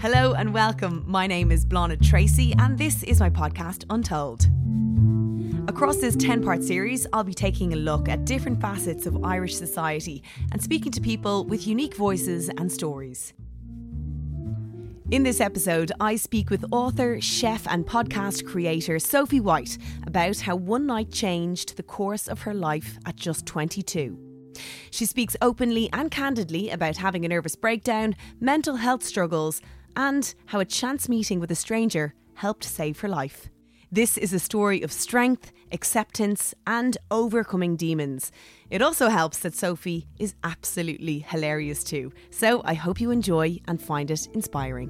Hello and welcome. My name is Blana Tracy and this is my podcast Untold. Across this 10-part series, I'll be taking a look at different facets of Irish society and speaking to people with unique voices and stories. In this episode, I speak with author, chef and podcast creator Sophie White about how one night changed the course of her life at just 22. She speaks openly and candidly about having a nervous breakdown, mental health struggles, and how a chance meeting with a stranger helped save her life. This is a story of strength, acceptance, and overcoming demons. It also helps that Sophie is absolutely hilarious too. So I hope you enjoy and find it inspiring.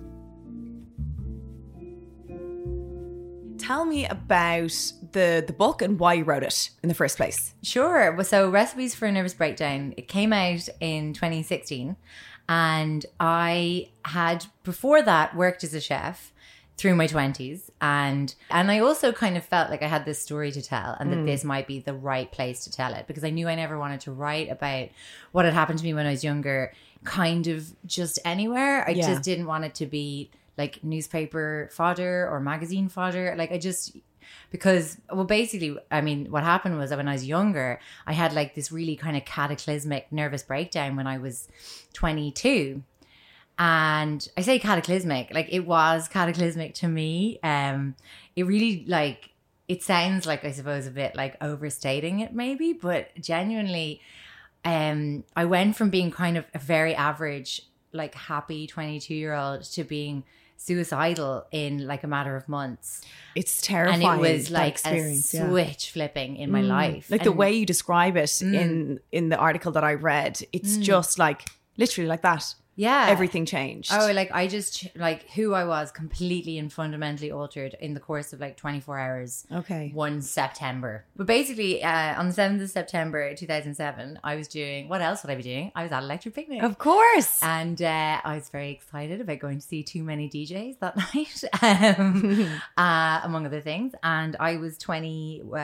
Tell me about the book and why you wrote it in the first place. Sure. So Recipes for a Nervous Breakdown, it came out in 2016. And I had, before that, worked as a chef through my 20s. And I also kind of felt like I had this story to tell and that this might be the right place to tell it, because I knew I never wanted to write about what had happened to me when I was younger, kind of just anywhere. I just didn't want it to be like newspaper fodder or magazine fodder. Like because, well, basically, I mean, what happened was that when I was younger, I had like this really kind of cataclysmic nervous breakdown when I was 22. And I say cataclysmic, like it was cataclysmic to me. It really it sounds like, I suppose, a bit like overstating it maybe, but genuinely, I went from being kind of a very average, like happy 22-year-old to being suicidal in like a matter of months. It's terrifying. And it was like a switch flipping in my life. Like the way you describe it in the article that I read, it's just like literally like that. Yeah. Everything changed. Oh, like I just, like who I was completely and fundamentally altered in the course of like 24 hours. Okay. 1 September. But basically, on the 7th of September 2007, I was doing, what else would I be doing? I was at Electric Picnic. Of course. And I was very excited about going to see Too Many DJs that night, among other things. And I was 22.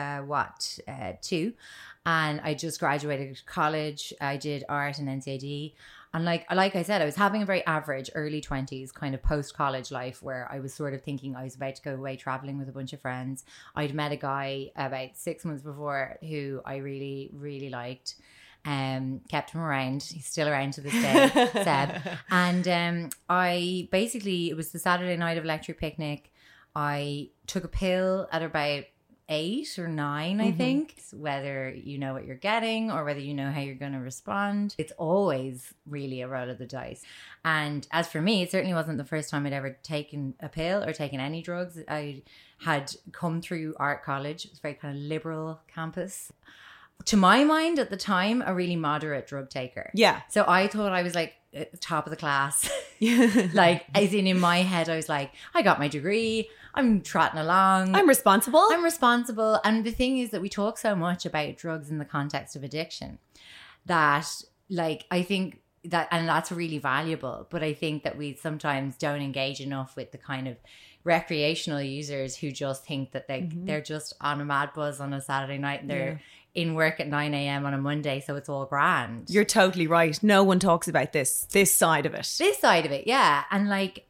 And I just graduated college. I did art and NCAD. And like I said, I was having a very average early 20s kind of post-college life where I was sort of thinking I was about to go away traveling with a bunch of friends. I'd met a guy about 6 months before who I really, really liked. Kept him around. He's still around to this day, Seb. And it was the Saturday night of Electric Picnic. I took a pill at about 8 or 9, I think. Whether you know what you're getting or whether you know how you're going to respond, it's always really a roll of the dice. And as for me, it certainly wasn't the first time I'd ever taken a pill or taken any drugs. I had come through art college. It was a very kind of liberal campus. To my mind at the time, a really moderate drug taker. Yeah. So I thought I was like at the top of the class. Like, as in my head, I was like, I got my degree. I'm trotting along. I'm responsible. And the thing is that we talk so much about drugs in the context of addiction that, like, I think that, and that's really valuable, but I think that we sometimes don't engage enough with the kind of recreational users who just think that they're just on a mad buzz on a Saturday night and they're in work at 9 a.m. on a Monday, so it's all grand. You're totally right. No one talks about this side of it. This side of it, yeah. And like,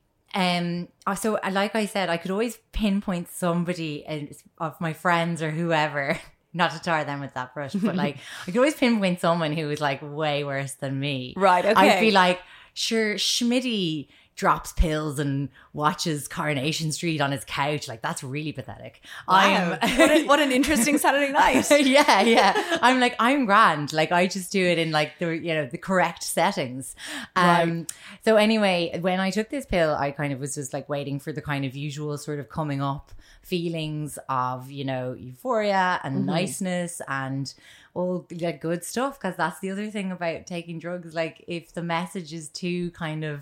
so like I said, I could always pinpoint somebody of my friends or whoever, not to tar them with that brush, but like I could always pinpoint someone who was like way worse than me. Right, okay. I'd be like, sure, Schmitty drops pills and watches Coronation Street on his couch. Like, that's really pathetic. Wow. What an interesting Saturday night. Yeah. I'm like, I'm grand. Like, I just do it in like the correct settings. Right. So anyway, when I took this pill, I kind of was just like waiting for the kind of usual sort of coming up feelings of, euphoria and niceness and all like good stuff. Because that's the other thing about taking drugs. Like, if the message is too kind of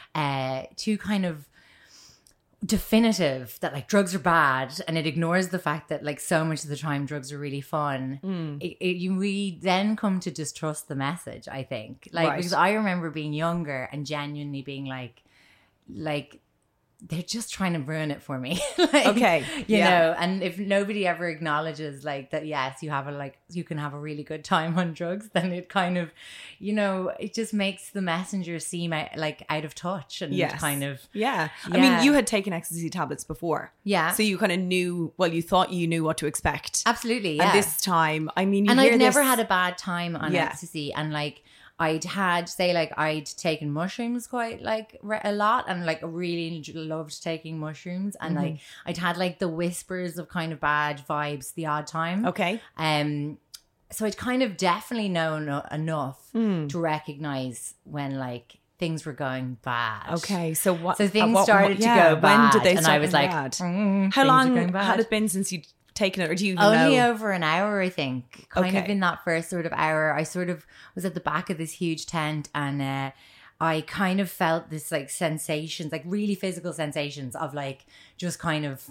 definitive that like drugs are bad, and it ignores the fact that like so much of the time drugs are really fun, we then come to distrust the message, I think. Like, because I remember being younger and genuinely being like they're just trying to ruin it for me. Like, Okay. you Yeah. know, and if nobody ever acknowledges like that, yes, you have you can have a really good time on drugs, then it kind of, you know, it just makes the messenger seem out of touch and Yes. kind of, Yeah. I Yeah. mean, you had taken ecstasy tablets before. yeah, So you kind of knew, well, you thought you knew what to expect. absolutely. Yeah. And this time, I mean, and hear I'd never this- had a bad time on Yeah. ecstasy, and like I'd taken mushrooms quite like a lot, and like really loved taking mushrooms, and like I'd had like the whispers of kind of bad vibes the odd time. Okay. So I'd kind of definitely known enough Hmm. to recognize when like things were going bad. Okay. So what? So things what- started to yeah, go bad, When did they and start I was going like, bad? How things are long going bad. had it been since you'd taken it, or do you even Only know? over an hour, I think. Kind of Okay. in that first sort of hour, I sort of was at the back of this huge tent, and I kind of felt this like sensations, like really physical sensations of like just kind of,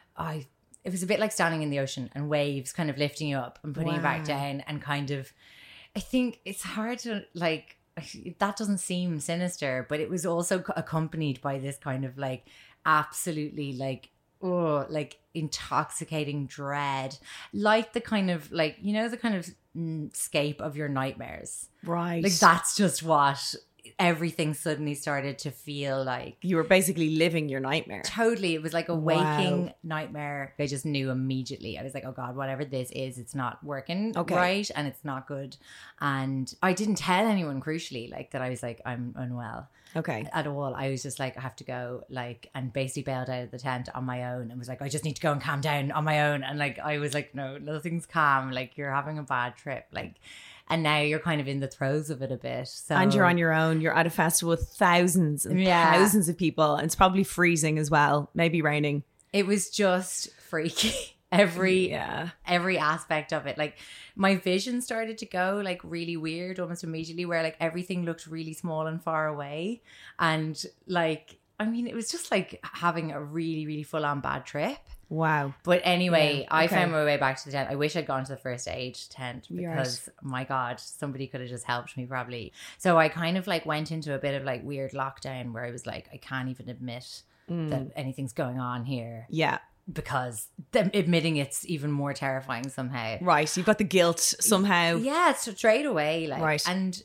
it was a bit like standing in the ocean and waves kind of lifting you up and putting you back Wow. down, and kind of, I think it's hard to like, that doesn't seem sinister, but it was also accompanied by this kind of like absolutely like, oh, like intoxicating dread, like the kind of like, you know, the kind of escape of your nightmares. Right. Like that's just what everything suddenly started to feel like. You were basically living your nightmare. Totally. It was like a waking Wow. nightmare. I just knew immediately. I was like, oh God, whatever this is, it's not working Okay. right, and it's not good. And I didn't tell anyone, crucially, like that I was like, I'm unwell Okay. at all. I was just like, I have to go, like, and basically bailed out of the tent on my own and was like, I just need to go and calm down on my own. And like, I was like, no, nothing's calm. Like, you're having a bad trip. Like, and now you're kind of in the throes of it a bit. So, And you're on your own. You're at a festival with thousands and Yeah. thousands of people. And it's probably freezing as well. Maybe raining. it was just freaky. Every Yeah. aspect of it, like my vision started to go like really weird almost immediately, where like everything looked really small and far away, and like, I mean, it was just like having a really, really full on bad trip. Wow. But anyway, Yeah, I okay. found my way back to the tent. I wish I'd gone to the first aid tent, You're because my God, somebody could have just helped me probably. So I kind of like went into a bit of like weird lockdown where I was like, I can't even admit that anything's going on here, Yeah. because admitting it's even more terrifying somehow. Right. You've got the guilt somehow. Yeah, it's straight away. Like, Right. And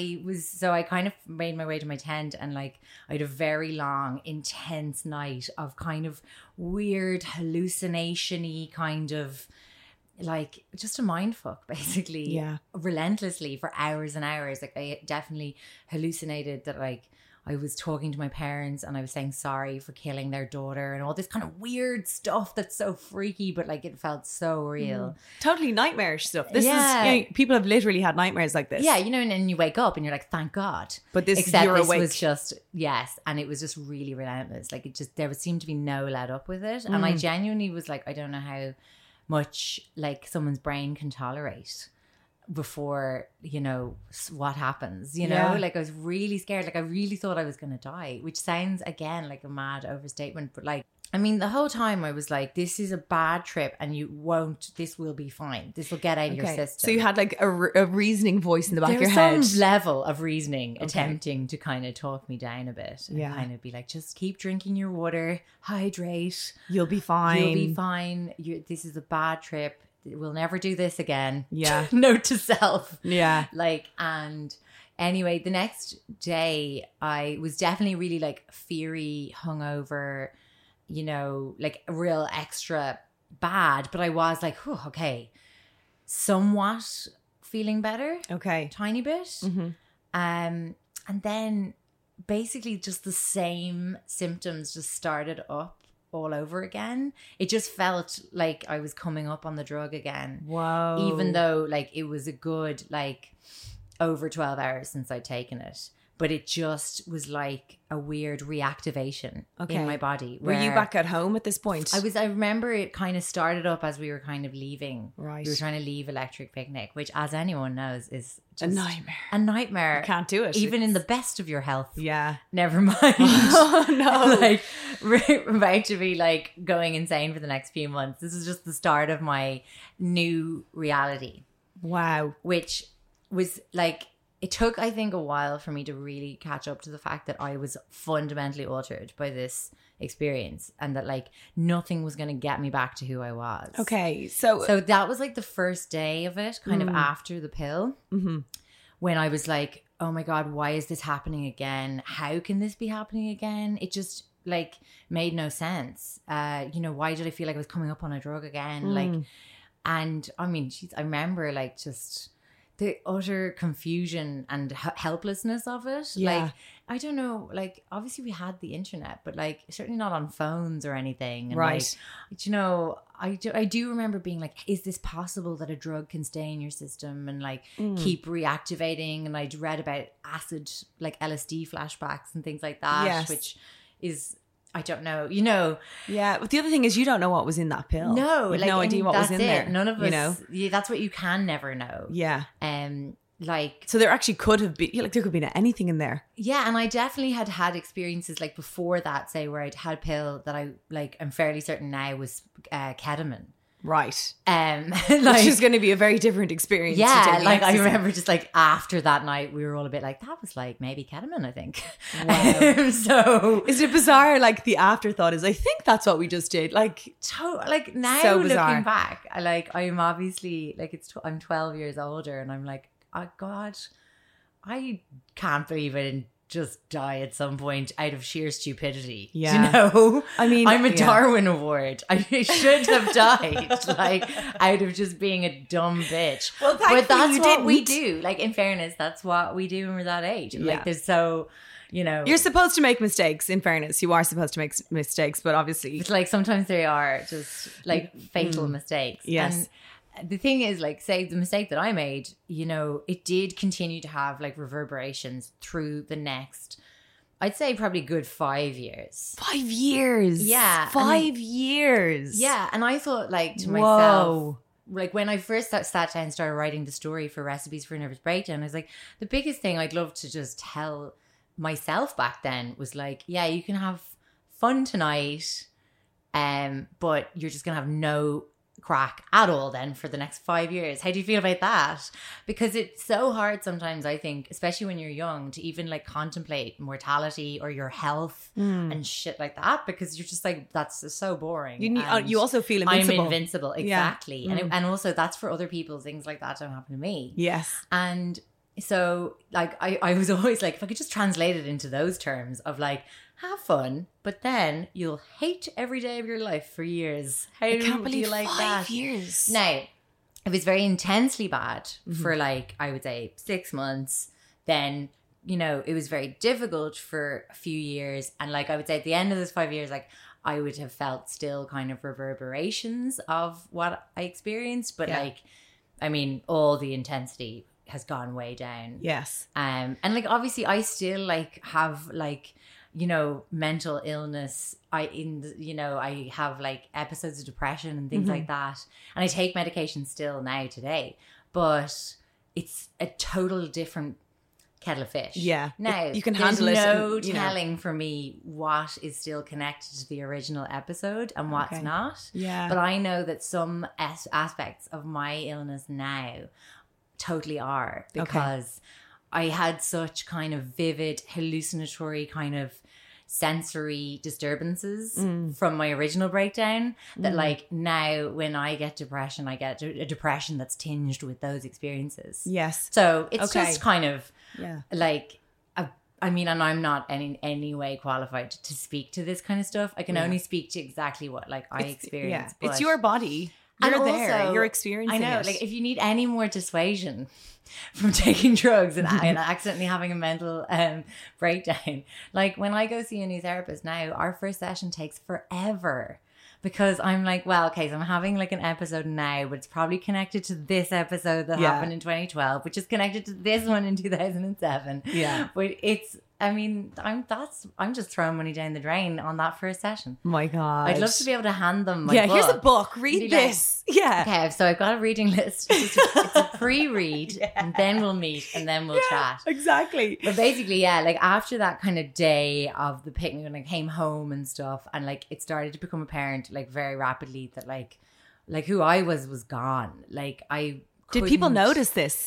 I kind of made my way to my tent, and like I had a very long, intense night of kind of weird hallucination-y kind of like just a mind fuck, basically. Yeah. Relentlessly for hours and hours. Like I definitely hallucinated that like I was talking to my parents and I was saying sorry for killing their daughter and all this kind of weird stuff that's so freaky, but like it felt so real. Totally nightmarish stuff. This Yeah. is, you know, people have literally had nightmares like this. Yeah, you know, and then you wake up and you're like, thank God. But this, Except you're this awake. was just, yes, and it was just really relentless. Like it just, there seemed to be no let up with it. And I genuinely was like, I don't know how much like someone's brain can tolerate before, you know, what happens, you know? Yeah. Like I was really scared. Like I really thought I was going to die, which sounds again like a mad overstatement, but like, I mean, the whole time I was like, this is a bad trip and this will be fine. This will get out of your system. So you had like a reasoning voice in the back There of your was head. some level of reasoning attempting to kind of talk me down a bit. And Yeah. kind of be like, just keep drinking your water, hydrate. You'll be fine. You'll be fine. This is a bad trip. We'll never do this again. Yeah. Note to self. Yeah. Like, and anyway, the next day I was definitely really like fiery, hungover, you know, like real extra bad. But I was like, whew, okay, somewhat feeling better. Okay. Tiny bit. Mm-hmm. And then basically just the same symptoms just started up all over again. It just felt like I was coming up on the drug again. Whoa. Even though like it was a good like over 12 hours since I'd taken it. But it just was like a weird reactivation in my body. Were you where back at home at this point? I remember it kind of started up as we were kind of leaving. Right. We were trying to leave Electric Picnic, which as anyone knows is A just nightmare. A nightmare. You can't do it. Even in the It's- best of your health. Yeah. Never mind. Oh, no. Like we're about to be like going insane for the next few months. This is just the start of my new reality, Wow. which was like it took, I think, a while for me to really catch up to the fact that I was fundamentally altered by this experience, and that like nothing was going to get me back to who I was. Okay. So that was like the first day of it, kind of after the pill, when I was like, oh my God, why is this happening again? How can this be happening again? It just like made no sense. You know, why did I feel like I was coming up on a drug again? Like, and I mean, geez, I remember like just the utter confusion and helplessness of it. Yeah. Like, I don't know, like obviously we had the internet, but like certainly not on phones or anything. And Right. like, you know, I do remember being like, is this possible that a drug can stay in your system and like keep reactivating? And I'd read about acid, like LSD flashbacks and things like that, Yes. which is, I don't know, you know. yeah, but the other thing is you don't know what was in that pill. No, You've like, no idea what was that's in it. there. None of us, you know. yeah, that's what you can never know. Yeah. Like, So there actually could have been, like, there could have been anything in there. yeah, and I definitely had experiences like before that, say, where I'd had a pill that I'm fairly certain now was ketamine. Right. Like, Which is going to be a very different experience. to yeah, taking like I ecstasy. remember just like after that night, we were all a bit like, that was like maybe ketamine, I think. Wow. So Is it bizarre? Like the afterthought is, I think that's what we just did. Like, like now So looking bizarre. back, I'm obviously like I'm 12 years older, and I'm like, oh God, I can't believe I didn't just die at some point out of sheer stupidity. Yeah. You know? I mean, I'm a yeah. Darwin Award. I should have died like out of just being a dumb bitch. Well, but thankfully that's you what we didn't. do. Like, in fairness, that's what we do when we're that age. Yeah. Like, there's so, you know, You're supposed to make mistakes, in fairness. You are supposed to make mistakes, but obviously. it's like sometimes they are just like fatal mistakes. Yes. And the thing is, like, say the mistake that I made, you know, it did continue to have like reverberations through the next, I'd say probably good 5 years. 5 years. Yeah, 5 years. Yeah. And I thought, like, to Whoa. myself, like when I first sat down and started writing the story for Recipes for a Nervous Breakdown, I was like, the biggest thing I'd love to just tell myself back then was like, yeah, you can have fun tonight, but you're just gonna have no crack at all then for the next 5 years. How do you feel about that? Because it's so hard sometimes, I think, especially when you're young, to even like contemplate mortality or your health and shit like that, because you're just like, that's so boring. And You also feel invincible. I'm invincible, exactly. And also that's for other people, things like that don't happen to me. Yes. And so like I was always like, if I could just translate it into those terms of like, have fun, but then you'll hate every day of your life for years. How I can't do believe you like 5 that? years. Now, it was very intensely bad for like, I would say 6 months. Then, you know, it was very difficult for a few years. And like, I would say at the end of those 5 years, like I would have felt still kind of reverberations of what I experienced. But like, I mean, all the intensity has gone way down. Yes. And like, obviously I still like have like, you know, mental illness. I have like episodes of depression and things like that. And I take medication still now today, but it's a total different kettle of fish. Yeah. Now, You can there's handle it no and, you know. telling for me what is still connected to the original episode and what's Okay. not. Yeah. But I know that some aspects of my illness now totally are, because I had such kind of vivid hallucinatory kind of sensory disturbances from my original breakdown that like now when I get depression, I get a depression that's tinged with those experiences. Yes. So it's Okay. just kind of Yeah. like, I mean, and I'm not in any way qualified to speak to this kind of stuff. I can only speak to exactly what like I experience. Yeah. It's but- your body. and You're there. also, You're experiencing I know, it. like if you need any more dissuasion from taking drugs and accidentally having a mental breakdown, like when I go see a new therapist now, our first session takes forever. Because I'm like, well, okay, so I'm having like an episode now, but it's probably connected to this episode that happened in 2012, which is connected to this one in 2007. Yeah. But it's, I mean, I'm just throwing money down the drain on that first session. My God. I'd love to be able to hand them my book. here's a book. Read Be like, this. Yeah. Okay, so I've got a reading list. It's a pre-read, and then we'll meet, and then we'll chat. Exactly. But basically, yeah, like after that kind of day of the picnic, when I came home and stuff, and like it started to become apparent, like very rapidly, that like who I was gone. Like I Did people couldn't- notice this?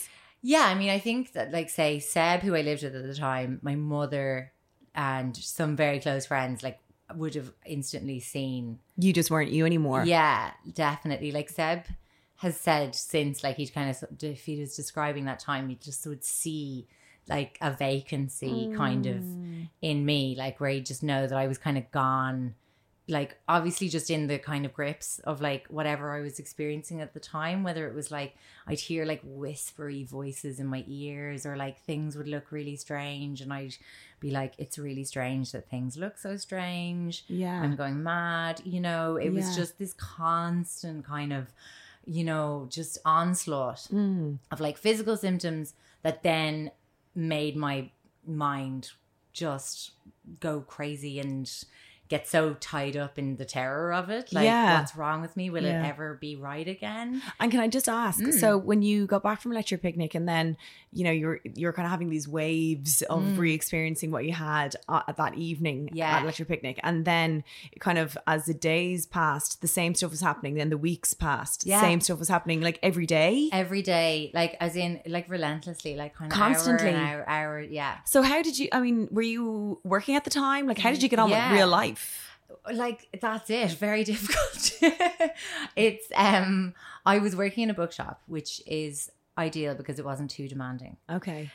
Yeah, I mean, I think that, like, say, Seb, who I lived with at the time, my mother and some very close friends, like, would have instantly seen. You just weren't you anymore. Yeah, definitely. Like, Seb has said since, like, he'd kind of, if he was describing that time, he just would see, like, a vacancy kind of in me, like, where he'd just know that I was kind of gone. Like, obviously just in the kind of grips of, like, whatever I was experiencing at the time, whether it was like I'd hear like whispery voices in my ears, or like things would look really strange and I'd be like, it's really strange that things look so strange. Yeah. I'm going mad. You know, it was just this constant kind of, you know, just onslaught of like physical symptoms that then made my mind just go crazy and get so tied up in the terror of it. Like, what's wrong with me? Will it ever be right again? And can I just ask, so when you got back from lecture picnic and then, you know, you're kind of having these waves of re-experiencing what you had at that evening at lecture picnic, and then kind of as the days passed, the same stuff was happening, then the weeks passed, same stuff was happening, like every day, like as in like relentlessly, like kind of constantly hour, yeah. So how did you, I mean, were you working at the time? Like, how did you get on with real life? Like, that's it. Very difficult. It's I was working in a bookshop, which is ideal because it wasn't too demanding. Okay.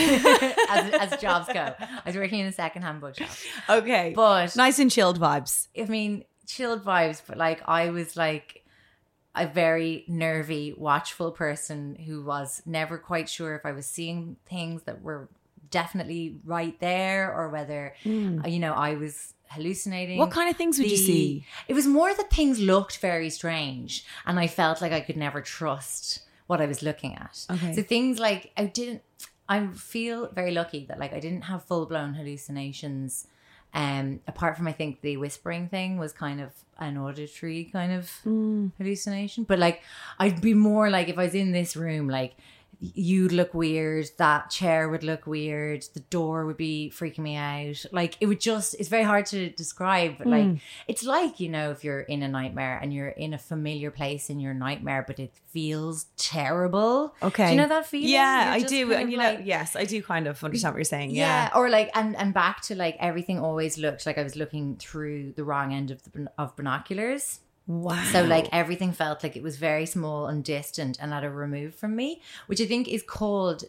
as jobs go. I was working in a secondhand bookshop. Okay. But nice and chilled vibes. I mean, chilled vibes, but like I was like a very nervy, watchful person who was never quite sure if I was seeing things that were definitely right there or whether you know, I was hallucinating. What kind of things would you see? It was more that things looked very strange and I felt like I could never trust what I was looking at. Okay. So things like I feel very lucky that like I didn't have full-blown hallucinations, apart from I think the whispering thing was kind of an auditory kind of hallucination. But like I'd be more like, if I was in this room, like you'd look weird, that chair would look weird, the door would be freaking me out. Like it would just, it's very hard to describe, but like it's like, you know, if you're in a nightmare and you're in a familiar place in your nightmare but it feels terrible. Okay. Do you know that feeling? Yeah, I do. And you know, yes, I do kind of understand what you're saying. Yeah. Or like, and back to like everything always looked like I was looking through the wrong end of binoculars. Wow. So like everything felt like it was very small and distant and at a remove from me, which I think is called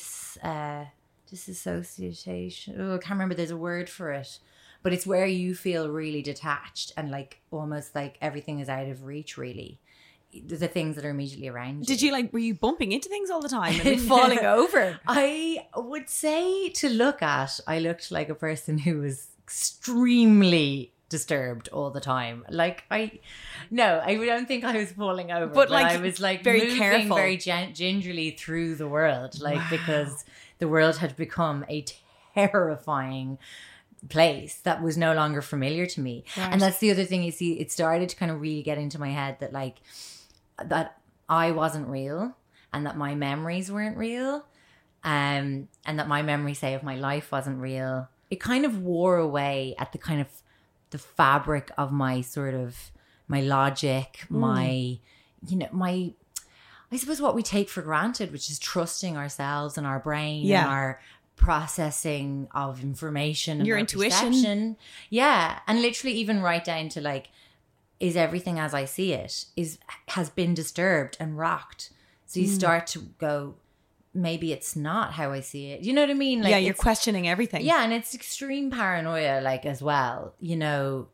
disassociation. Oh, I can't remember. There's a word for it, but it's where you feel really detached and like almost like everything is out of reach, really. The things that are immediately around you. Did you like, were you bumping into things all the time and falling over? I would say to look at, I looked like a person who was extremely disturbed all the time. Like I don't think I was falling over, but like I was like very moving careful, very gingerly through the world, like because the world had become a terrifying place that was no longer familiar to me. Right. And that's the other thing, you see, it started to kind of really get into my head that like that I wasn't real and that my memories weren't real, and that my memory, say, of my life wasn't real. It kind of wore away at the kind of the fabric of my sort of my logic, my, you know, my, I suppose what we take for granted, which is trusting ourselves and our brain and our processing of information and your intuition. Perception. Yeah. And literally even right down to like, is everything as I see it has been disturbed and rocked. So you start to go, maybe it's not how I see it. You know what I mean? Like, yeah, you're questioning everything. Yeah, and it's extreme paranoia, like, as well, you know.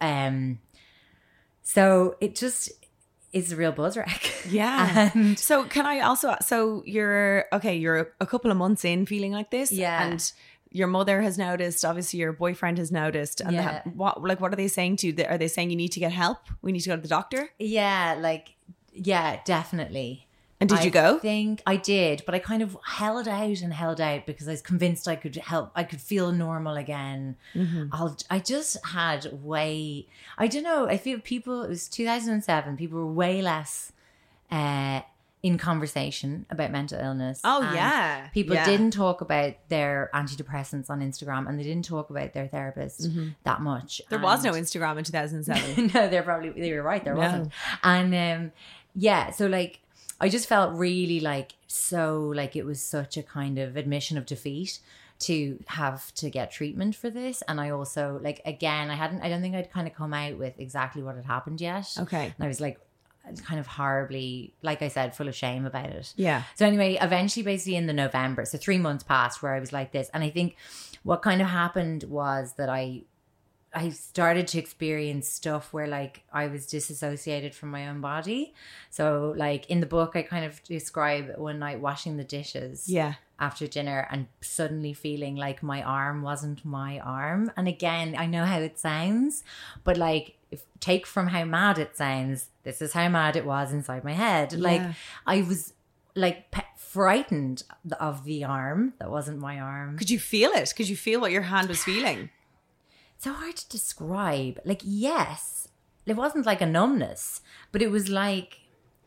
So it just is a real buzz wreck. Yeah. And so can I also, so you're a couple of months in feeling like this. Yeah. And your mother has noticed, obviously your boyfriend has noticed. And what are they saying to you? Are they saying you need to get help? We need to go to the doctor? Yeah, definitely. And did you go? I think I did, but I kind of held out because I was convinced I could help. I could feel normal again. Mm-hmm. I just had I don't know. I feel it was 2007. People were way less in conversation about mental illness. Oh, yeah. People didn't talk about their antidepressants on Instagram and they didn't talk about their therapist that much. There was no Instagram in 2007. No, they were right. There wasn't. And so like, I just felt really like, so like it was such a kind of admission of defeat to have to get treatment for this. And I also, like, again, I don't think I'd kind of come out with exactly what had happened yet. Okay. And I was like, kind of horribly, like I said, full of shame about it. Yeah. So anyway, eventually basically in the November, so 3 months passed where I was like this. And I think what kind of happened was that I started to experience stuff where like I was disassociated from my own body. So like in the book, I kind of describe one night washing the dishes after dinner and suddenly feeling like my arm wasn't my arm. And again, I know how it sounds, but like take from how mad it sounds, this is how mad it was inside my head. Like I was like frightened of the arm that wasn't my arm. Could you feel it? Could you feel what your hand was feeling? So hard to describe. Like, yes, it wasn't like a numbness, but it was like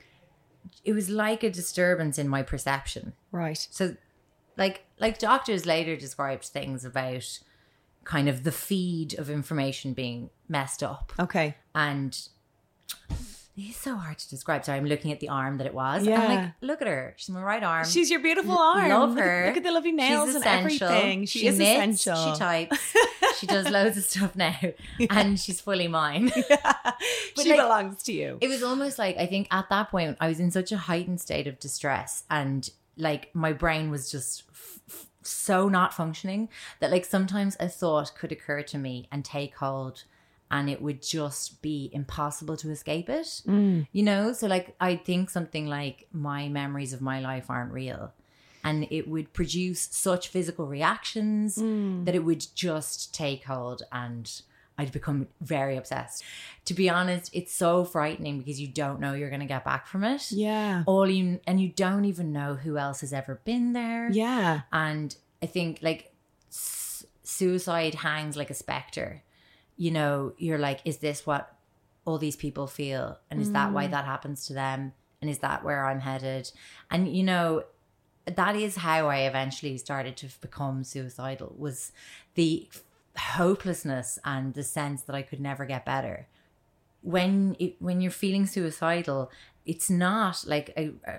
a disturbance in my perception. Right. So like doctors later described things about kind of the feed of information being messed up. Okay. And it's so hard to describe. Sorry, I'm looking at the arm that it was. Yeah. I'm like, look at her. She's my right arm. She's your beautiful arm. Love her. Look at the lovely nails and everything. She is knits, essential. She types. She does loads of stuff now. And she's fully mine. She like, belongs to you. It was almost like, I think at that point, I was in such a heightened state of distress. And like my brain was just so not functioning that like sometimes a thought could occur to me and take hold, and it would just be impossible to escape it, you know? So like, I think something like my memories of my life aren't real, and it would produce such physical reactions that it would just take hold, and I'd become very obsessed. To be honest, it's so frightening because you don't know you're going to get back from it. Yeah. And you don't even know who else has ever been there. Yeah. And I think like suicide hangs like a specter. You know, you're like, is this what all these people feel? And is that why that happens to them? And is that where I'm headed? And, you know, that is how I eventually started to become suicidal, was the hopelessness and the sense that I could never get better. When you're feeling suicidal, it's not like,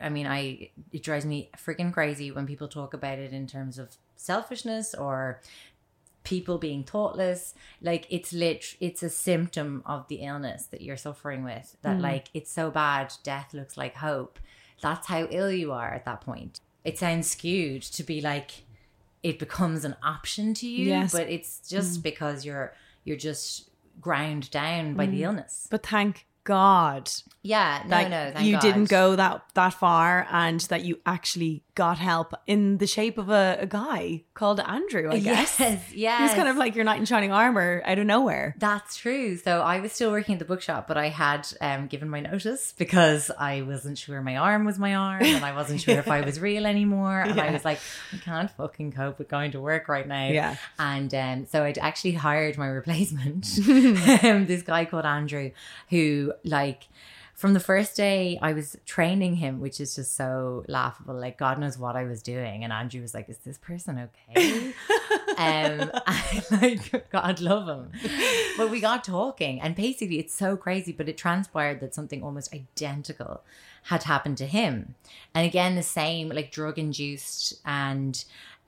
it drives me freaking crazy when people talk about it in terms of selfishness or people being thoughtless. Like it's a symptom of the illness that you're suffering with, that like it's so bad death looks like hope. That's how ill you are at that point. It sounds skewed to be like it becomes an option to you, but it's just because you're just ground down by the illness. But thank God. Yeah, thank you God. didn't go that far, and that you actually got help in the shape of a guy called Andrew, I guess. Yes. He was kind of like your knight in shining armor out of nowhere. That's true. So I was still working at the bookshop, but I had given my notice because I wasn't sure my arm was my arm, and I wasn't sure if I was real anymore. And I was like, I can't fucking cope with going to work right now. Yeah. And so I'd actually hired my replacement, this guy called Andrew, who like, from the first day I was training him, which is just so laughable, like God knows what I was doing. And Andrew was like, is this person okay? And like, God love him. But we got talking, and basically it's so crazy, but it transpired that something almost identical had happened to him. And again, the same, like drug induced, and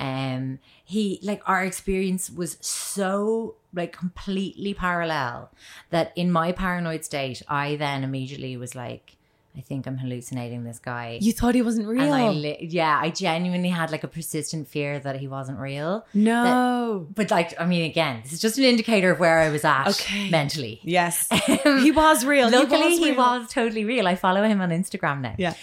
he, like, our experience was so like completely parallel that in my paranoid state, I then immediately was like, I think I'm hallucinating this guy. You thought he wasn't real? And I genuinely had like a persistent fear that he wasn't real. No. But like, I mean, again, this is just an indicator of where I was at mentally. Yes. He was real. Luckily, he was totally real. I follow him on Instagram now. Yeah.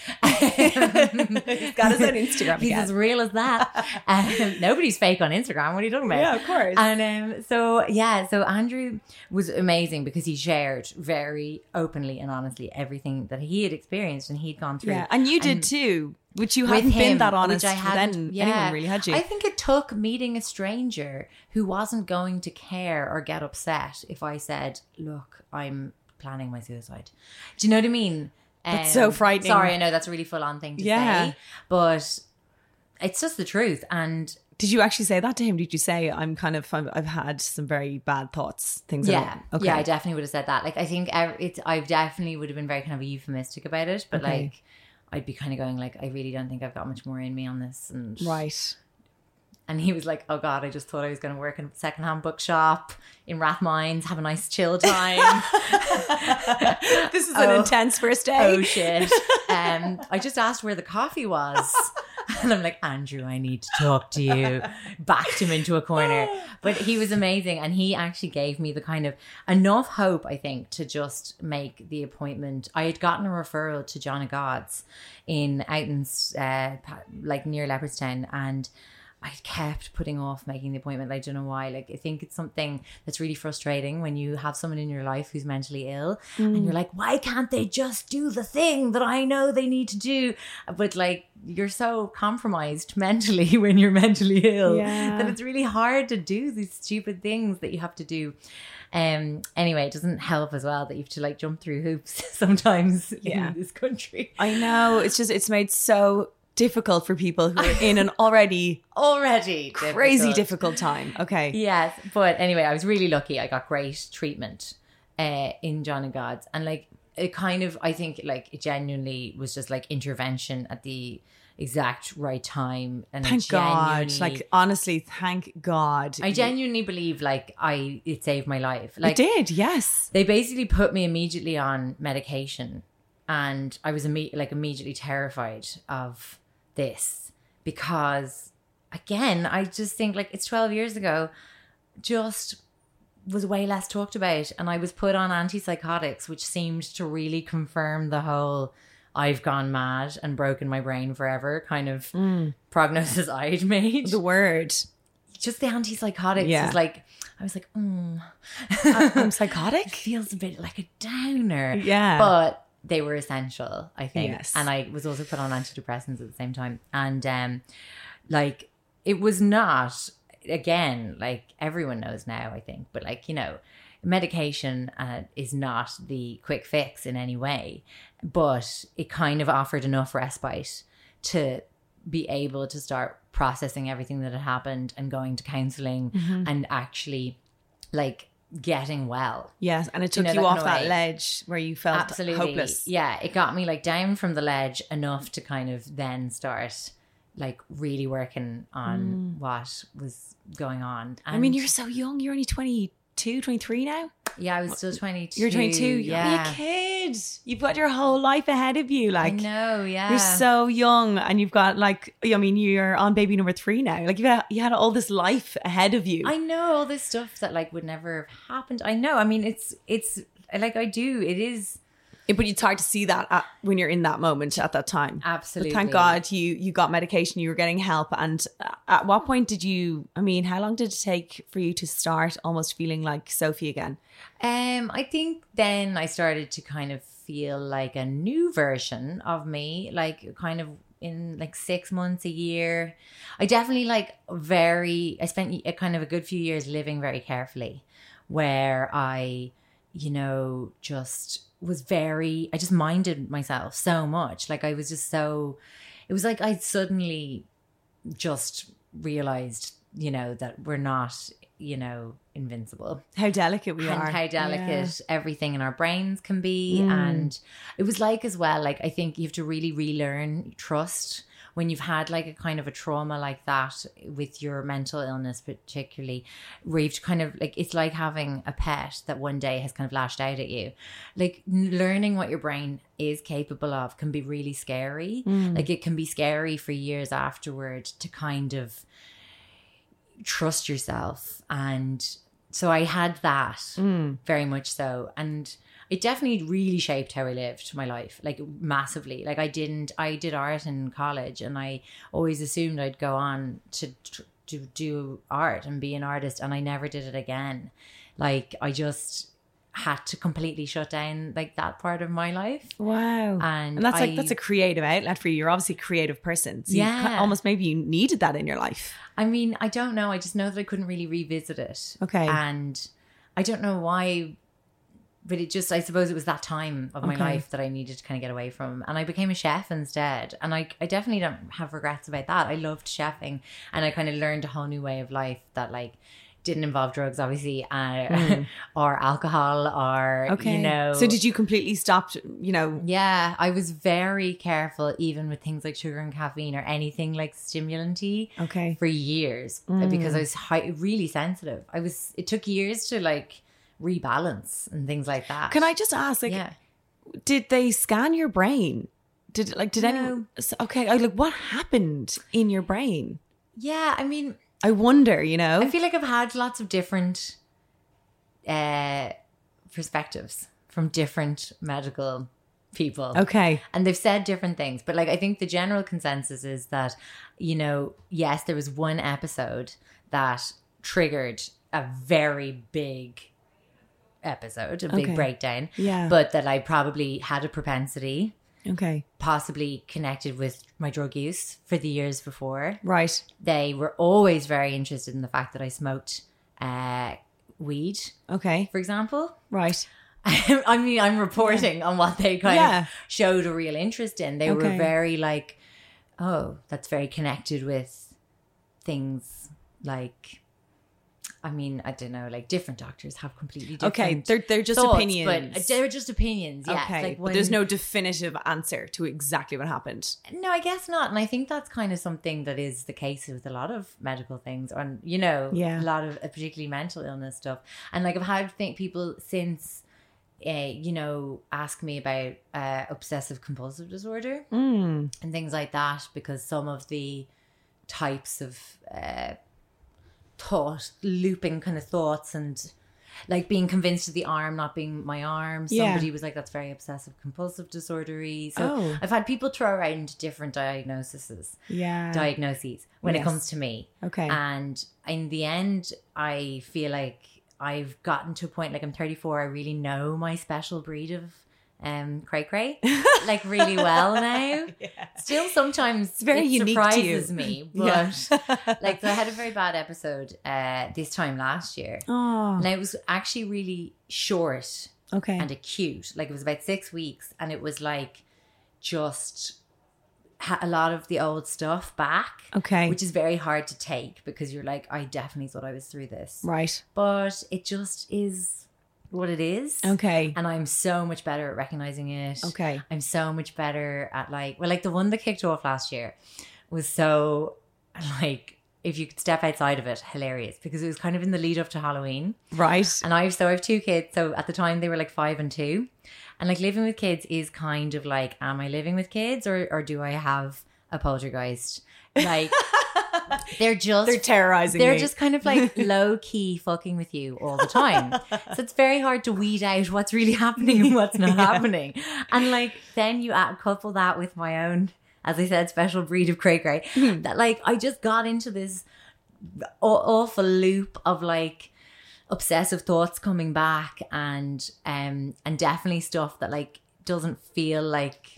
He's got his own Instagram. He's as real as that. Nobody's fake on Instagram. What are you talking about? Yeah, of course. And so Andrew was amazing because he shared very openly and honestly everything that he had experienced and he'd gone through. Yeah, and you did too, which you hadn't been that honest with anyone really, had you? I think it took meeting a stranger who wasn't going to care or get upset if I said, look, I'm planning my suicide. Do you know what I mean? That's so frightening. Sorry, I know that's a really full on thing to say, but it's just the truth. And did you actually say that to him? Did you say, I've had some very bad thoughts, things like that? Okay. Yeah, I definitely would have said that. Like, I think I definitely would have been very kind of euphemistic about it, but like, I'd be kind of going like, I really don't think I've got much more in me on this. And Right. And he was like, oh God, I just thought I was going to work in a secondhand bookshop in Rathmines, have a nice chill time. This is an intense first day. Oh shit. I just asked where the coffee was. And I'm like, Andrew, I need to talk to you. Backed him into a corner. But he was amazing. And he actually gave me the kind of enough hope, I think, to just make the appointment. I had gotten a referral to John of God's in Outons, like near Leopardstown. And I kept putting off making the appointment. I don't know why. Like, I think it's something that's really frustrating when you have someone in your life who's mentally ill and you're like, why can't they just do the thing that I know they need to do? But like, you're so compromised mentally when you're mentally ill that it's really hard to do these stupid things that you have to do. Anyway, it doesn't help as well that you have to like jump through hoops sometimes in this country. I know. It's made so difficult for people who are in an already crazy difficult time. Okay. Yes. But anyway, I was really lucky. I got great treatment in John and God's. And like, it kind of, I think like it genuinely was just like intervention at the exact right time. And thank God. Like, honestly, thank God. I genuinely believe like it saved my life. Like, it did, yes. They basically put me immediately on medication. And I was immediately terrified of this because, again, I just think like it's 12 years ago, just was way less talked about. And I was put on antipsychotics, which seemed to really confirm the whole I've gone mad and broken my brain forever kind of prognosis I'd made. The word. Just the antipsychotics was like, I was like, I'm psychotic? It feels a bit like a downer. Yeah. But they were essential, I think. Yes. And I was also put on antidepressants at the same time. And like, it was not, again, like everyone knows now, I think, but like, you know, medication is not the quick fix in any way, but it kind of offered enough respite to be able to start processing everything that had happened and going to counselling and actually like getting well. Yes, and it took you off that ledge where you felt hopeless. Yeah, it got me like down from the ledge enough to kind of then start like really working on what was going on. And I mean, you're so young. You're only 22, 23 now. Yeah, I was still 22. You're 22. Yeah. You're a kid. You've got your whole life ahead of you. Like, I know, yeah. You're so young and you've got like, I mean, you're on baby number 3 now. Like you had all this life ahead of you. I know all this stuff that like would never have happened. I know. I mean, it's like it is. But it's hard to see that when you're in that moment at that time. Absolutely. But thank God you got medication, you were getting help. And at what point how long did it take for you to start almost feeling like Sophie again? I think then I started to kind of feel like a new version of me, like kind of in like 6 months, a year. I definitely I spent a kind of a good few years living very carefully where I, you know, I just minded myself so much. Like I was just so, it was like I suddenly just realized, you know, that we're not, you know, invincible. How delicate we are. And how delicate everything in our brains can be. And it was like as well, like I think you have to really relearn trust when you've had like a kind of a trauma like that with your mental illness, particularly, where you've kind of like, it's like having a pet that one day has kind of lashed out at you. Like learning what your brain is capable of can be really scary. Like it can be scary for years afterward to kind of trust yourself. And so I had that very much so. And it definitely really shaped how I lived my life, like massively. Like I did art in college and I always assumed I'd go on to do art and be an artist, and I never did it again. Like I just had to completely shut down like that part of my life. Wow. And that's a creative outlet for you. You're obviously a creative person. So almost maybe you needed that in your life. I mean, I don't know. I just know that I couldn't really revisit it. Okay. And I don't know why, but I suppose it was that time of my life that I needed to kind of get away from. And I became a chef instead. And I definitely don't have regrets about that. I loved chefing and I kind of learned a whole new way of life that like, didn't involve drugs, obviously, or alcohol, or, you know. So did you completely stop, you know? Yeah, I was very careful, even with things like sugar and caffeine or anything like stimulant-y for years, because I was really sensitive. It took years to like rebalance and things like that. Can I just ask, like, did they scan your brain? Did anyone? Okay, like, what happened in your brain? Yeah, I mean, I wonder, you know. I feel like I've had lots of different perspectives from different medical people. Okay. And they've said different things. But like, I think the general consensus is that, you know, yes, there was one episode that triggered a very big episode, a big breakdown. Yeah. But that I probably had a propensity. Okay. Possibly connected with my drug use for the years before. Right. They were always very interested in the fact that I smoked weed. Okay. For example. Right. I mean, I'm reporting on what they kind of showed a real interest in. They were very like, oh, that's very connected with things like, I mean, I don't know, like different doctors have completely different they're just thoughts, opinions. But they're just opinions, yeah. Okay, like but there's no definitive answer to exactly what happened. No, I guess not. And I think that's kind of something that is the case with a lot of medical things, and, you know, a lot of particularly mental illness stuff. And like, I've had people since, you know, ask me about obsessive compulsive disorder and things like that, because some of the types of looping kind of thoughts, and like being convinced of the arm not being my arm. Somebody was like, that's very obsessive compulsive disorder-y. So I've had people throw around different diagnoses when it comes to me. Okay. And in the end, I feel like I've gotten to a point, like I'm 34, I really know my special breed of cray like really well now. Still sometimes it's very unique surprises to you. Me, but like, so I had a very bad episode this time last year. And it was actually really short and acute. Like, it was about 6 weeks, and it was like just a lot of the old stuff back, which is very hard to take, because you're like, I definitely thought I was through this, right? But it just is what it is. And I'm so much better at recognizing it. I'm so much better at like the one that kicked off last year was so, like, if you could step outside of it, hilarious, because it was kind of in the lead up to Halloween. Right. And I have 2 kids. So at the time they were like 5 and 2. And like, living with kids is kind of like, am I living with kids or do I have a poltergeist? Like, they're terrorizing me. Just kind of like low key fucking with you all the time. So it's very hard to weed out what's really happening and what's not happening. And like, then you couple that with my own, as I said, special breed of cray that like, I just got into this awful loop of like obsessive thoughts coming back, and definitely stuff that like doesn't feel like,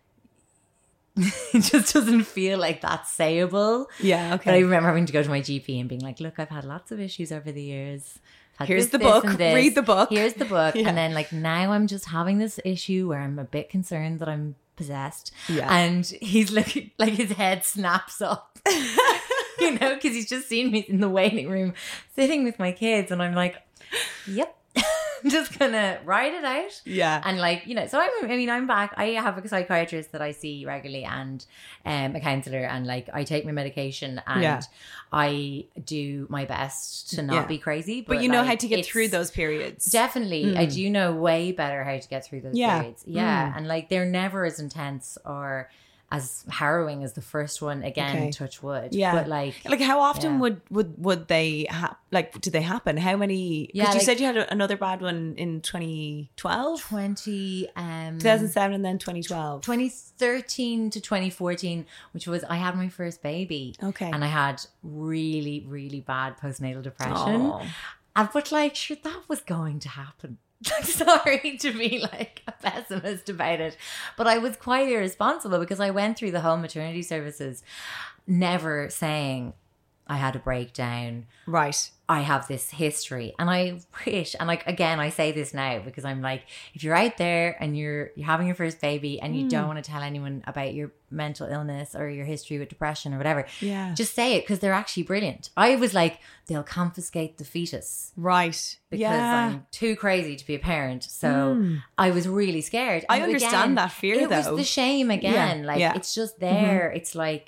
it just doesn't feel like that's sayable. Yeah, okay. But I remember having to go to my GP and being like, look, I've had lots of issues over the years. Here's the book. Read the book. Here's the book. And then like, now I'm just having this issue where I'm a bit concerned that I'm possessed. Yeah. And he's looking like, his head snaps up, you know, because he's just seen me in the waiting room sitting with my kids. And I'm like, yep. Just gonna ride it out. Yeah. And like, you know, so I'm back. I have a psychiatrist that I see regularly, and a counsellor, and like, I take my medication, and I do my best to not be crazy. But you know, like, how to get through those periods. Definitely. I do know way better how to get through those periods. Yeah. And like, they're never as intense or as harrowing as the first one, again, touch wood. Yeah. But like how often would they do they happen? How many? Because you said you had another bad one in 2012? 2007 and then 2012. 2013 to 2014, which was, I had my first baby. Okay. And I had really, really bad postnatal depression. But like, sure, that was going to happen. Sorry to be like a pessimist about it, but I was quite irresponsible, because I went through the whole maternity services never saying, I had a breakdown. Right. I have this history, and I wish, and like, again, I say this now because I'm like, if you're out there and you're having your first baby and you don't want to tell anyone about your mental illness or your history with depression or whatever, just say it, because they're actually brilliant. I was like, they'll confiscate the fetus. Right. Because I'm too crazy to be a parent. So I was really scared. I understand that fear, though. It was the shame again. It's just there. It's like,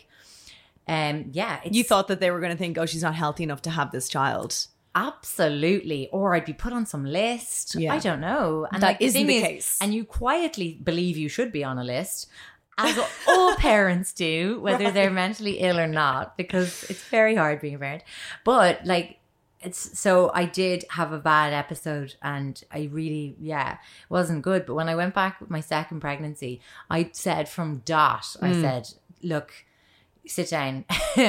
you thought that they were going to think, oh, she's not healthy enough to have this child. Absolutely. Or I'd be put on some list. I don't know. And that isn't the case. And you quietly believe you should be on a list, as all parents do, whether they're mentally ill or not, because it's very hard being a parent. But like, so I did have a bad episode, and I really, it wasn't good. But when I went back with my second pregnancy, I said from dot, I said, look, sit down,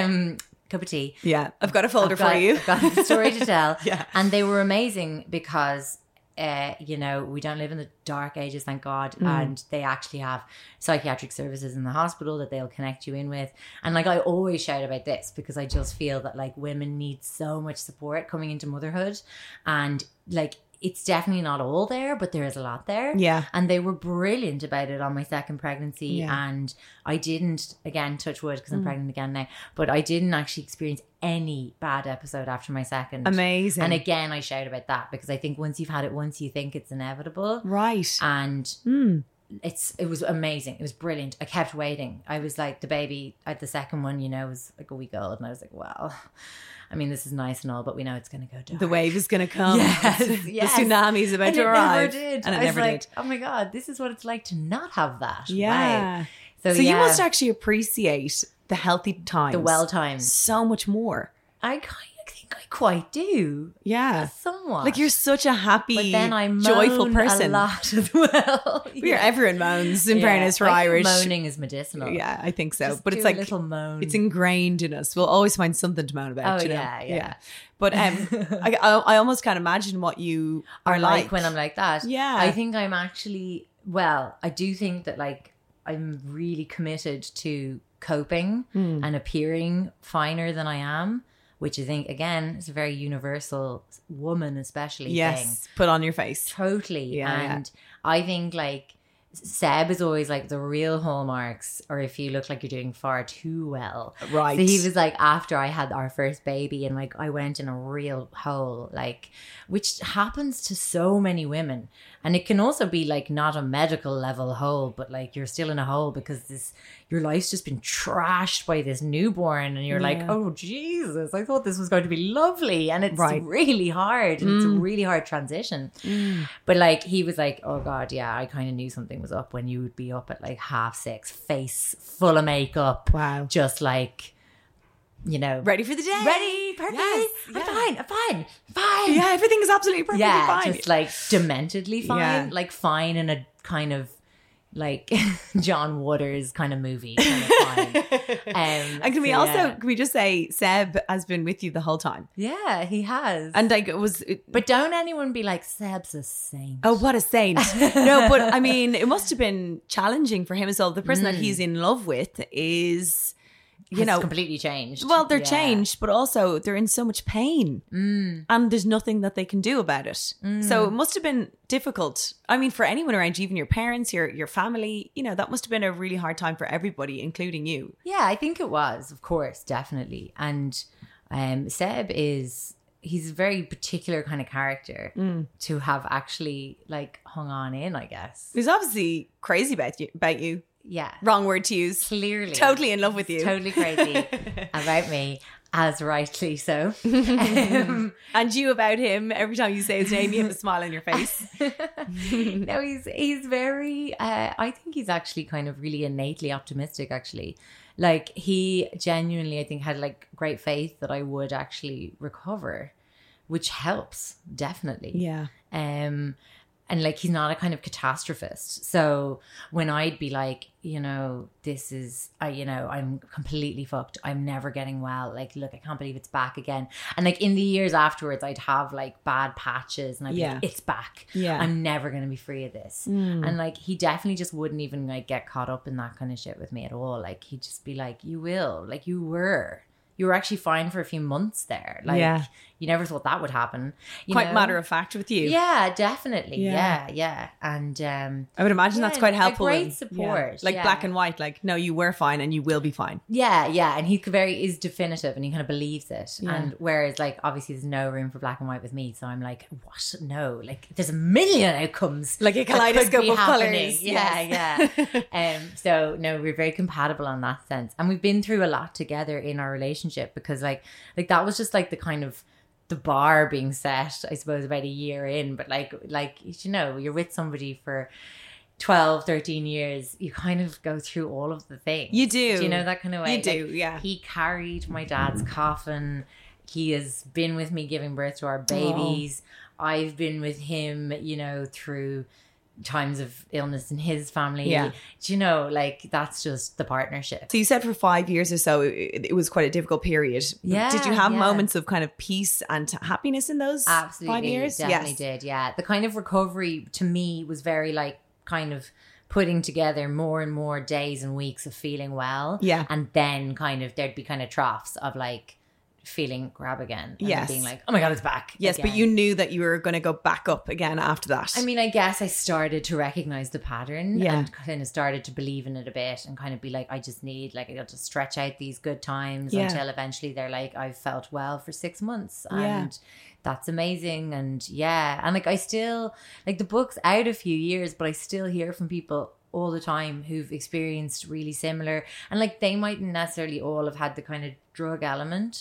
cup of tea. Yeah, I've got a folder for you. I've got a story to tell. Yeah. And they were amazing because, we don't live in the dark ages, thank God. And they actually have psychiatric services in the hospital that they'll connect you in with. And like, I always shout about this because I just feel that like women need so much support coming into motherhood. And like, it's definitely not all there, but there is a lot there. Yeah. And they were brilliant about it on my second pregnancy. Yeah. And I didn't, again, touch wood because I'm pregnant again now, but I didn't actually experience any bad episode after my second. Amazing. And again, I shout about that because I think once you've had it once, you think it's inevitable. Right. And it was amazing. It was brilliant. I kept waiting. I was like, the baby at the second one, was like a week old. And I was like, well, I mean, this is nice and all, but we know it's going to go dark. The wave is going to come. Yes. The tsunami is about to arrive. Never did. And it I was never like, did. oh my God, this is what it's like to not have that. Yeah. Right. So you must actually appreciate the healthy times. The well times. So much more. I think I quite do. Yeah. Somewhat. Like you're such a happy, but then I moan joyful person. a lot as well. Everyone moans in fairness for I Irish. think moaning is medicinal. Yeah, I think so. Just but do it's like a little moan. It's ingrained in us. We'll always find something to moan about. Oh, you know? yeah. But I almost can't imagine what you are like when I'm like that. Yeah. I think I'm actually, I do think that like I'm really committed to coping and appearing finer than I am, which I think, again, is a very universal woman especially thing. Put on your face. Totally. And I think like Seb is always like the real hallmarks, or if you look like you're doing far too well. Right. So he was like, after I had our first baby and like I went in a real hole, like, which happens to so many women. And it can also be like not a medical level hole, but like you're still in a hole because your life's just been trashed by this newborn, and you're like, oh Jesus, I thought this was going to be lovely. And it's really hard. And it's a really hard transition. But like he was like, oh God, yeah, I kind of knew something was up when you would be up at like 6:30, face full of makeup. Wow. Just like, ready for the day. Ready, perfect. Yes, I'm fine. Yeah, everything is absolutely perfectly fine. Just like dementedly fine. Yeah. Like fine in a kind of like John Waters kind of movie. Kind of fine. And can we just say Seb has been with you the whole time? Yeah, he has. And like but don't anyone be like, Seb's a saint. Oh, what a saint. No, but I mean, it must have been challenging for him as well. The person that he's in love with is, completely changed. Well, they're changed, but also they're in so much pain, and there's nothing that they can do about it. So it must have been difficult. I mean, for anyone around you, even your parents, your family, that must have been a really hard time for everybody, including you. Yeah, I think it was, of course, definitely. And Seb he's a very particular kind of character to have actually like hung on in, I guess. He's obviously crazy about you. Yeah. Wrong word to use. Clearly. Totally in love with you. Totally crazy about me, as rightly so. And you about him. Every time you say his name, you have a smile on your face. No, he's very, I think he's actually kind of really innately optimistic, actually. Like he genuinely, I think, had like great faith that I would actually recover, which helps, definitely. Yeah. And like, he's not a kind of catastrophist. So when I'd be like, this is, I'm completely fucked. I'm never getting well. Like, look, I can't believe it's back again. And like in the years afterwards, I'd have like bad patches and I'd be like, it's back. Yeah. I'm never going to be free of this. And like, he definitely just wouldn't even like get caught up in that kind of shit with me at all. Like, he'd just be like, you will, like you were. you were actually fine for a few months there. Like, Yeah. you never thought that would happen. Quite matter of fact with you. Yeah, definitely. Yeah. Yeah. And I would imagine that's quite helpful. A great in- support. Like yeah. black and white, like, no, you were fine and you will be fine. Yeah. And he is definitive and he kind of believes it. Yeah. And whereas, like, obviously there's no room for black and white with me. So I'm like, what? No. Like, there's a million outcomes. Like a that could kaleidoscope be of happening. colours. Yeah. Yes. So, no, we're very compatible on that sense. And we've been through a lot together in our relationship because, like that was just, like, the kind of the bar being set, I suppose, about a year in. But like, you know, you're with somebody for 12, 13 years, you kind of go through all of the things. You do. Do you know that kind of way? You do, Like, yeah. He carried my dad's coffin. He has been with me giving birth to our babies. I've been with him, you know, through times of illness in his family. Yeah. Do you know, like, that's just the partnership. So you said for 5 years or so, it was quite a difficult period. Yeah, Did you have yeah. moments of kind of peace and happiness in those Absolutely. 5 years? Definitely did. Yeah. The kind of recovery to me was very, like, kind of putting together more and more days and weeks of feeling well. Yeah. And then kind of there'd be kind of troughs of, like, feeling grab again. And Yes. being like, oh my God, it's back. Yes, but again. you knew that you were going to go back up again after that. I mean, I guess I started to recognize the pattern Yeah. and kind of started to believe in it a bit and kind of be like, I just need, like, I got to stretch out these good times Yeah. until eventually they're like, I've felt well for 6 months and Yeah. that's amazing. And yeah, and like, I still, like, the book's out a few years, but I still hear from people all the time who've experienced really similar, and like, they mightn't necessarily all have had the kind of drug element,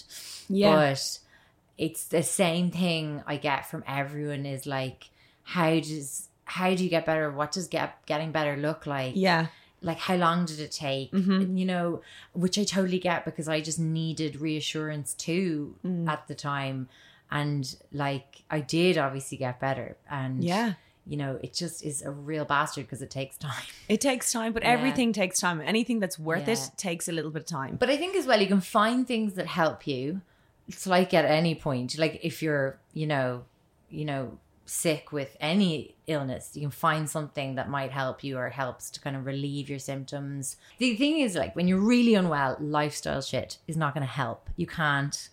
but it's the same thing I get from everyone is like, how do you get better? What does getting better look like? yeah. Like, how long did it take? Mm-hmm. You know, which I totally get because I just needed reassurance too at the time. And like, I did obviously get better. And Yeah. you know, it just is a real bastard because it takes time. It takes time, but Yeah. everything takes time. Anything that's worth Yeah. it takes a little bit of time. But I think as well, you can find things that help you. It's like at any point, like if you're, you know, sick with any illness, you can find something that might help you or helps to kind of relieve your symptoms. The thing is, like, when you're really unwell, lifestyle shit is not going to help. You can't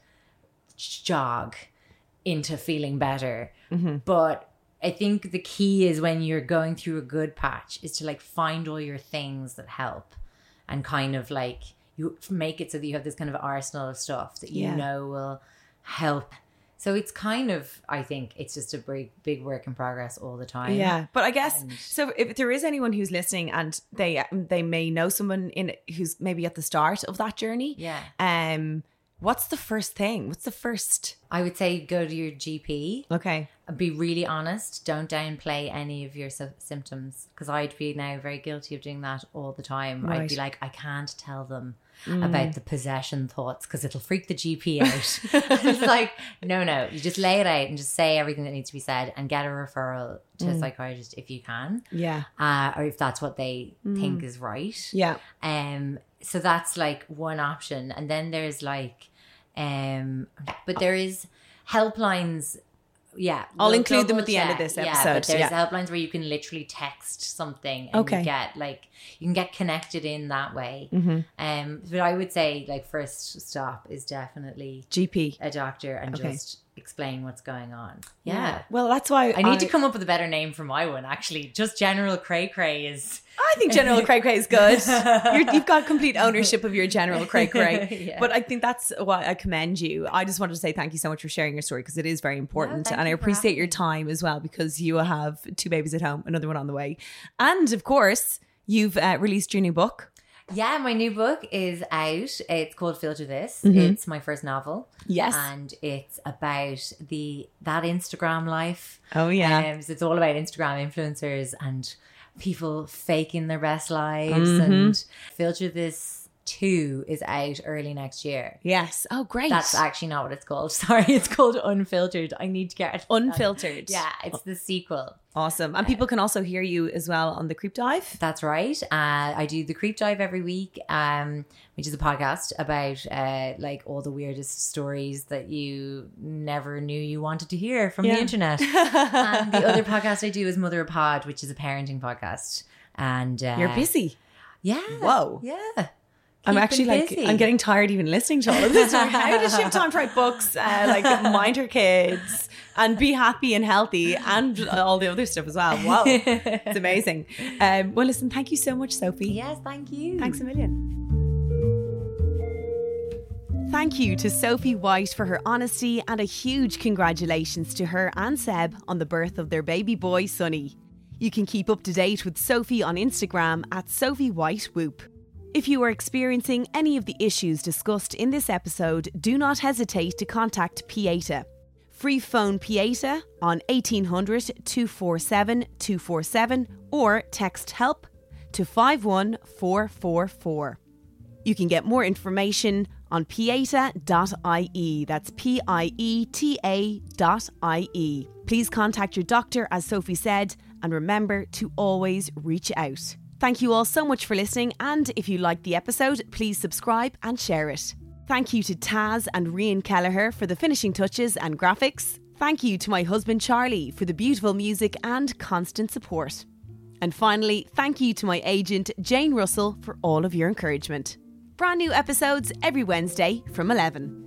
jog into feeling better. But I think the key is when you're going through a good patch is to, like, find all your things that help and kind of, like, you make it so that you have this kind of arsenal of stuff that you Yeah. know will help. So it's kind of, I think it's just a big work in progress all the time. Yeah, but I guess And- so. If there is anyone who's listening and they may know someone who's maybe at the start of that journey, Yeah. what's the first thing? What's the first? I would say go to your GP. Okay, Be really honest. Don't downplay any of your symptoms, because I'd be now very guilty of doing that all the time. I'd be Right. like, I can't tell them about the possession thoughts because it'll freak the GP out. It's like, no, you just lay it out and just say everything that needs to be said and get a referral to a psychiatrist if you can, yeah, or if that's what they think is right. yeah, So that's like one option, and then there's like, but there is helplines. Yeah, I'll we'll include them double at the end of check. this Yeah, episode, but there's yeah. helplines where you can literally text something and Okay. you get, like, you can get connected in that way. Mm-hmm. But I would say, like, first stop is definitely GP. a doctor and Okay. just explain what's going on. Yeah. Well, that's why I need to come up with a better name for my one, actually. Just General Cray Cray is... I think General Cray Cray is good. You've got complete ownership of your General Cray Cray. Yeah. But I think that's why I commend you. I just wanted to say thank you so much for sharing your story because it is very important. thank And I you for appreciate having your me. time as well because you have 2 babies at home, another one on the way. And of course, you've released your new book. Yeah, my new book is out. It's called Filter This. Mm-hmm. It's my first novel. Yes. And it's about that Instagram life. Oh, yeah. So it's all about Instagram influencers and people faking their best lives. Mm-hmm. And Filter This 2 is out early next year. Yes. Oh, great. That's actually not what it's called. Sorry, it's called Unfiltered. I need to get it. Unfiltered. Yeah, it's the sequel. Awesome. And people can also hear you as well on the Creep Dive. That's right. I do the Creep Dive every week, which is a podcast about like all the weirdest stories that you never knew you wanted to hear from the internet. And the other podcast I do is Mother of Pod, which is a parenting podcast. And You're busy. yeah, Whoa. yeah. I'm actually busy. I'm getting tired even listening to all of this. How does she have time to write books, mind her kids and be happy and healthy and all the other stuff as well? Wow, it's amazing. Well, listen, thank you so much, Sophie. Yes, thank you. Thanks a million. Thank you to Sophie White for her honesty, and a huge congratulations to her and Seb on the birth of their baby boy, Sonny. You can keep up to date with Sophie on Instagram at Sophie White Whoop. If you are experiencing any of the issues discussed in this episode, do not hesitate to contact Pieta. Free phone Pieta on 1800 247 247 or text help to 51444. You can get more information on pieta.ie. That's pieta.ie. Please contact your doctor, as Sophie said, and remember to always reach out. Thank you all so much for listening, and if you liked the episode, please subscribe and share it. Thank you to Taz and Rian Kelleher for the finishing touches and graphics. Thank you to my husband Charlie for the beautiful music and constant support. And finally, thank you to my agent Jane Russell for all of your encouragement. Brand new episodes every Wednesday from 11.